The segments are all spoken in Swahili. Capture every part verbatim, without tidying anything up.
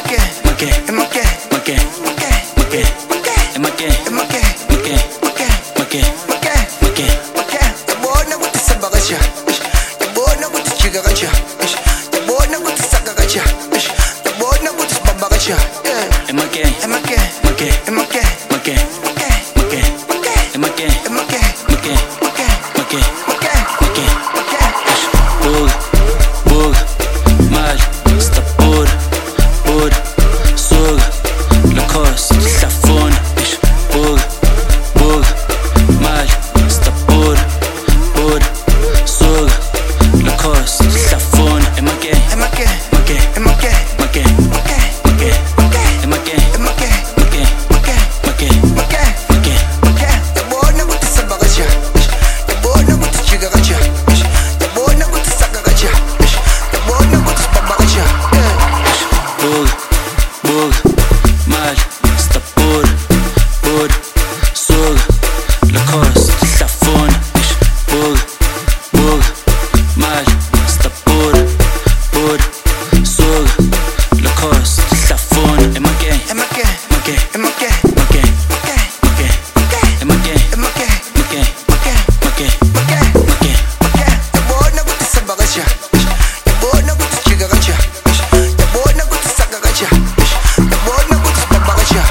Emaqué, maqué, emaqué, maqué, maqué, maqué, maqué, emaqué, emaqué, maqué, maqué, maqué, maqué, maqué. maqué. Yabona ukuthi samba kanja, yabona ukuthi jika kanja, yabona ukuthi saka kanja, yabona ukuthi sibamba kanja. Emaqué, Emaqué, maqué, emaqué, maqué, maqué, maqué, maqué, emaqué, emaqué, maqué, maqué, maqué, maqué, maqué. maqué. Bug, bug, mal, está por, por, sug, Lacoste, Safon. Bug, bug, mal, está por, por, sug, Lacoste, Safon. Emaqué, Emaqué, maqué, emaqué, maqué, maqué, maqué, maqué, emaqué, emaqué, maqué, maqué, maqué, maqué. maqué. Maqué, yabona ukuthi samba kanja, yabona ukuthi jika kanja, yabona ukuthi saka kanja, yabona ukuthi sibamba kanja. Bug, bug, mal, está por, por, sug, Lacoste, Safon. Bug, bug, mal, está por, por, sug, Lacoste, Safon. Emaqué, Emaqué, maqué, emaqué, maqué, maqué, maqué, maqué, emaqué, emaqué, maqué, maqué, maqué, maqué, maqué. maqué. Yabona ukuthi samba kanja, yabona ukuthi jika kanja, yabona ukuthi saka kanja, yabona ukuthi sibamba kanja.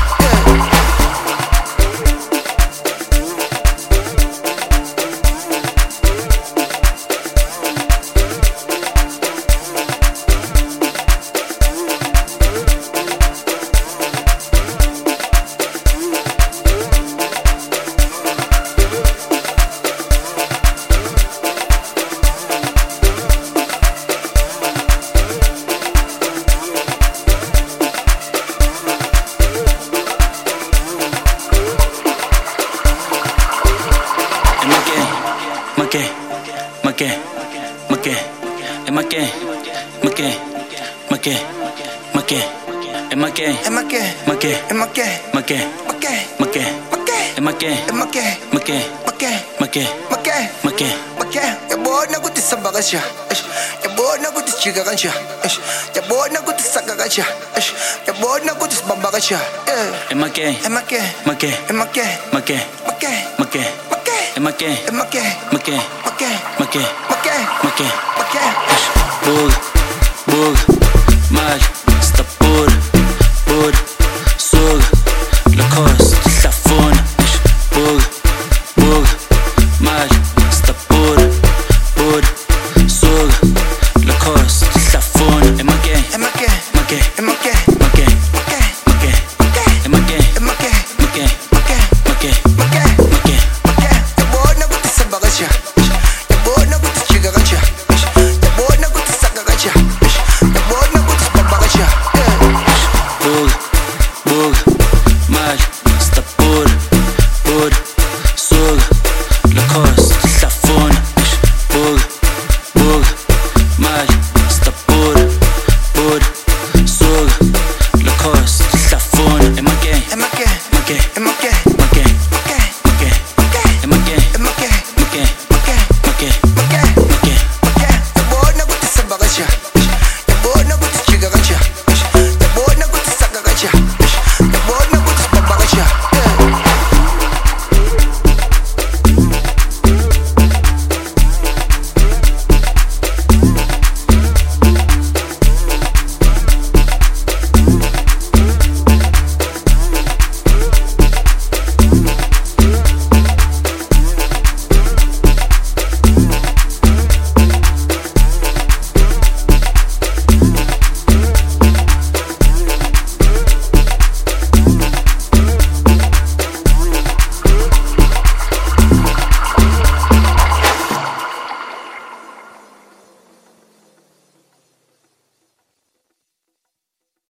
Emaqué, maqué, maqué, maqué, emaqué, maqué, maqué, maqué, emaqué, Emaqué, maqué, emaqué, maqué, maqué, maqué, maqué, emaqué, emaqué, maqué, maqué, maqué, maqué. maqué. Maqué, yabona ukuthi samba kanja, yabona ukuthi jika kanja, yabona ukuthi saka kanja, yabona ukuthi sibamba kanja. Emaqué, Emaqué, maqué, emaqué, maqué, maqué, maqué, maqué, emaqué, emaqué, maqué, maqué, maqué, maqué, maqué. maqué. Bug, bug, mal, está por, por, sug, Lacoste, Safon. Bug, bug, mal, está por, por, sug, Lacoste, Safon. Emaqué, Emaqué, maqué, emaqué, maqué, maqué, maqué, maqué, emaqué, emaqué, maqué, maqué, maqué, maqué, maqué. maqué. Yabona ukuthi samba kanja, yabona ukuthi jika kanja, yabona ukuthi saka kanja, yabona ukuthi sibamba kanja. Bug, bug, mal, está por, por, sug, Lacoste, Safon. Bug, bug, mal, está por, por, sug,